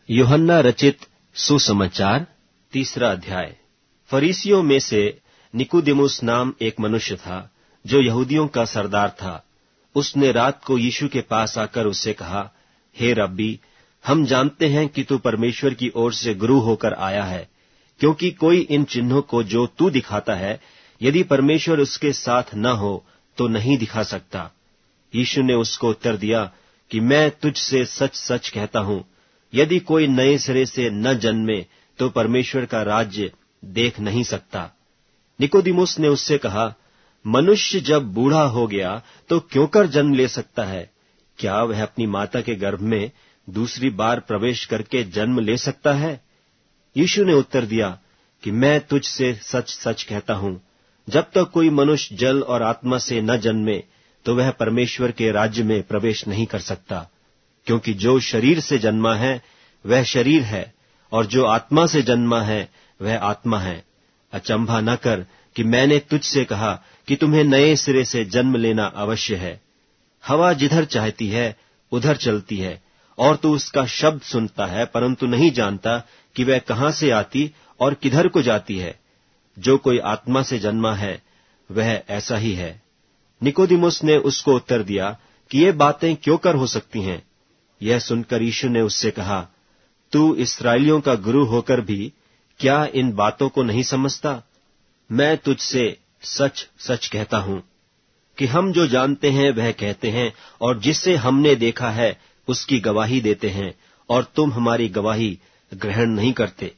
यूहन्ना रचित सुसमाचार 3 अध्याय। फरीसियों में से निकोदेमुस नाम एक मनुष्य था, जो यहूदियों का सरदार था। उसने रात को यीशु के पास आकर उससे कहा, हे रब्बी, हम जानते हैं कि तू परमेश्वर की ओर से गुरु होकर आया है, क्योंकि कोई इन चिन्हों को जो तू दिखाता है, यदि परमेश्वर उसके साथ न हो तो नहीं दिखा सकता। यीशु ने उसको उत्तर दिया कि मैं तुझसे सच सच कहता हूं, यदि कोई नए सिरे से न जन्मे तो परमेश्वर का राज्य देख नहीं सकता। निकोदेमुस ने उससे कहा, मनुष्य जब बूढ़ा हो गया तो क्यों कर जन्म ले सकता है? क्या वह अपनी माता के गर्भ में दूसरी बार प्रवेश करके जन्म ले सकता है? यीशु ने उत्तर दिया कि मैं तुझसे सच सच कहता हूं, जब तक कोई मनुष्य जल और आत्मा से न जन्मे तो वह परमेश्वर के राज्य में प्रवेश नहीं कर सकता। क्योंकि जो शरीर से जन्मा है वह शरीर है, और जो आत्मा से जन्मा है वह आत्मा है। अचंभा न कर कि मैंने तुझसे कहा कि तुम्हें नए सिरे से जन्म लेना अवश्य है। हवा जिधर चाहती है उधर चलती है, और तू उसका शब्द सुनता है, परंतु नहीं जानता कि वह कहां से आती और किधर को जाती है। जो कोई आत्मा से जन्मा है वह ऐसा ही है। निकोदेमुस ने उसको उत्तर दिया कि ये बातें क्यों कर हो सकती हैं? यह सुनकर यीशु ने उससे कहा, तू इस्राएलियों का गुरु होकर भी क्या इन बातों को नहीं समझता? मैं तुझसे सच सच कहता हूं कि हम जो जानते हैं वह कहते हैं, और जिसे हमने देखा है उसकी गवाही देते हैं, और तुम हमारी गवाही ग्रहण नहीं करते।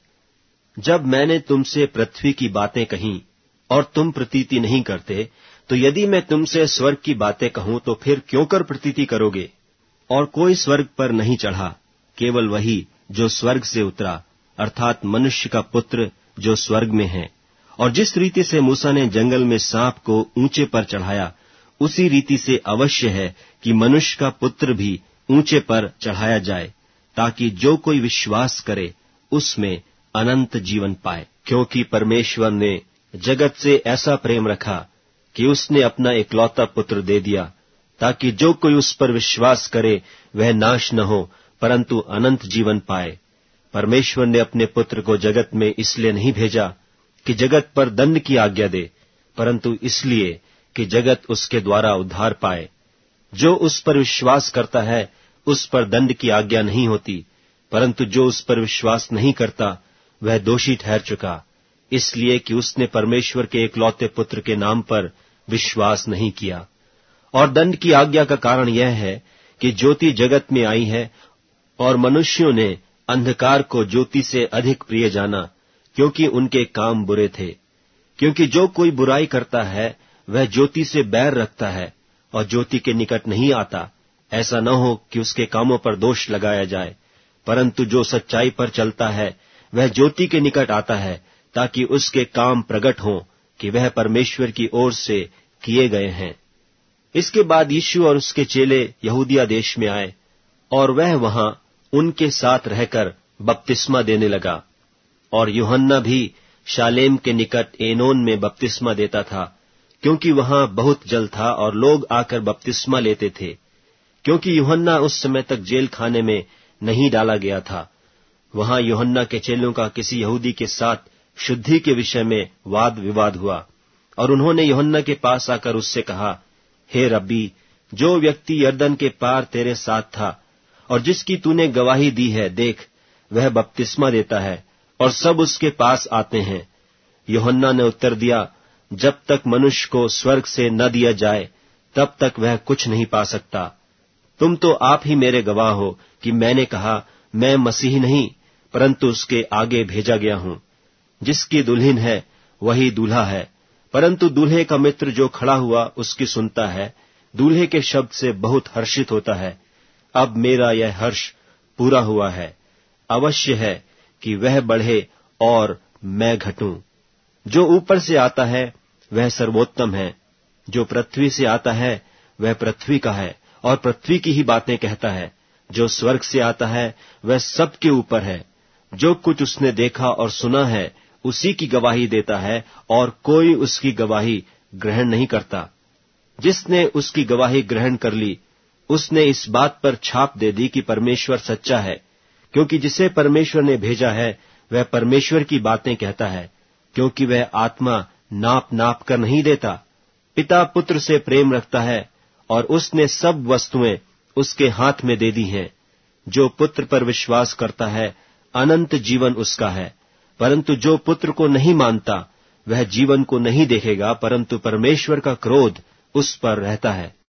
जब मैंने तुमसे पृथ्वी की बातें कहीं और तुम प्रतीति नहीं करते, तो यदि मैं तुमसे स्वर्ग की बातें कहूं तो फिर क्यों कर प्रतीति करोगे? और कोई स्वर्ग पर नहीं चढ़ा, केवल वही जो स्वर्ग से उतरा, अर्थात मनुष्य का पुत्र जो स्वर्ग में है। और जिस रीति से मूसा ने जंगल में सांप को ऊंचे पर चढ़ाया, उसी रीति से अवश्य है कि मनुष्य का पुत्र भी ऊंचे पर चढ़ाया जाए, ताकि जो कोई विश्वास करे उसमें अनंत जीवन पाए। क्योंकि परमेश्वर ने जगत से ऐसा प्रेम रखा कि उसने अपना इकलौता पुत्र दे दिया, ताकि जो कोई उस पर विश्वास करे वह नाश न हो, परंतु अनंत जीवन पाए। परमेश्वर ने अपने पुत्र को जगत में इसलिए नहीं भेजा कि जगत पर दंड की आज्ञा दे, परंतु इसलिए कि जगत उसके द्वारा उद्धार पाए। जो उस पर विश्वास करता है उस पर दंड की आज्ञा नहीं होती, परंतु जो उस पर विश्वास नहीं करता वह दोषी ठहर चुका, इसलिए कि उसने परमेश्वर के एकलौते पुत्र के नाम पर विश्वास नहीं किया। और दंड की आज्ञा का कारण यह है कि ज्योति जगत में आई है, और मनुष्यों ने अंधकार को ज्योति से अधिक प्रिय जाना, क्योंकि उनके काम बुरे थे। क्योंकि जो कोई बुराई करता है वह ज्योति से बैर रखता है और ज्योति के निकट नहीं आता, ऐसा न हो कि उसके कामों पर दोष लगाया जाए। परंतु जो सच्चाई पर चलता है वह ज्योति के निकट आता है, ताकि उसके काम प्रकट हों कि वह परमेश्वर की ओर से किए गए हैं। इसके बाद यीशु और उसके चेले यहूदिया देश में आए, और वह वहां उनके साथ रहकर बपतिस्मा देने लगा। और यूहन्ना भी शालेम के निकट एनोन में बपतिस्मा देता था, क्योंकि वहां बहुत जल था और लोग आकर बपतिस्मा लेते थे। क्योंकि यूहन्ना उस समय तक जेल खाने में नहीं डाला गया था। वहां यूहन्ना के चेलों का किसी यहूदी के साथ शुद्धि के विषय में वाद विवाद हुआ, और उन्होंने यूहन्ना के पास आकर उससे कहा, हे रब्बी, जो व्यक्ति यरदन के पार तेरे साथ था और जिसकी तूने गवाही दी है, देख, वह बपतिस्मा देता है और सब उसके पास आते हैं। यूहन्ना ने उत्तर दिया, जब तक मनुष्य को स्वर्ग से न दिया जाए तब तक वह कुछ नहीं पा सकता। तुम तो आप ही मेरे गवाह हो कि मैंने कहा, मैं मसीह नहीं परंतु उसके आगे भेजा गया हूं। जिसकी दुल्हन है वही दूल्हा है, परंतु दूल्हे का मित्र जो खड़ा हुआ उसकी सुनता है, दूल्हे के शब्द से बहुत हर्षित होता है। अब मेरा यह हर्ष पूरा हुआ है। अवश्य है कि वह बढ़े और मैं घटूं। जो ऊपर से आता है वह सर्वोत्तम है, जो पृथ्वी से आता है वह पृथ्वी का है और पृथ्वी की ही बातें कहता है। जो स्वर्ग से आता है वह सबके ऊपर है। जो कुछ उसने देखा और सुना है उसी की गवाही देता है, और कोई उसकी गवाही ग्रहण नहीं करता। जिसने उसकी गवाही ग्रहण कर ली उसने इस बात पर छाप दे दी कि परमेश्वर सच्चा है, क्योंकि जिसे परमेश्वर ने भेजा है वह परमेश्वर की बातें कहता है, क्योंकि वह आत्मा नाप नाप कर नहीं देता। पिता पुत्र से प्रेम रखता है और उसने सब वस्तुएं उसके हाथ में दे दी हैं। जो पुत्र पर विश्वास करता है अनंत जीवन उसका है, परंतु जो पुत्र को नहीं मानता वह जीवन को नहीं देखेगा, परंतु परमेश्वर का क्रोध उस पर रहता है।